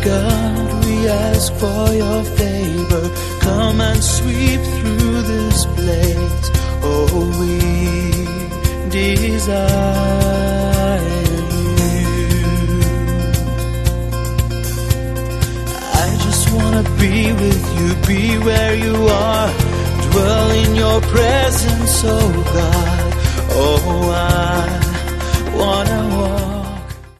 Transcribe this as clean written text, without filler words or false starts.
God, we ask for your favor. Come and sweep through this place. Oh, we desire you. I just wanna be with you, be where you are, dwell in your presence, oh God. Oh, I wanna walk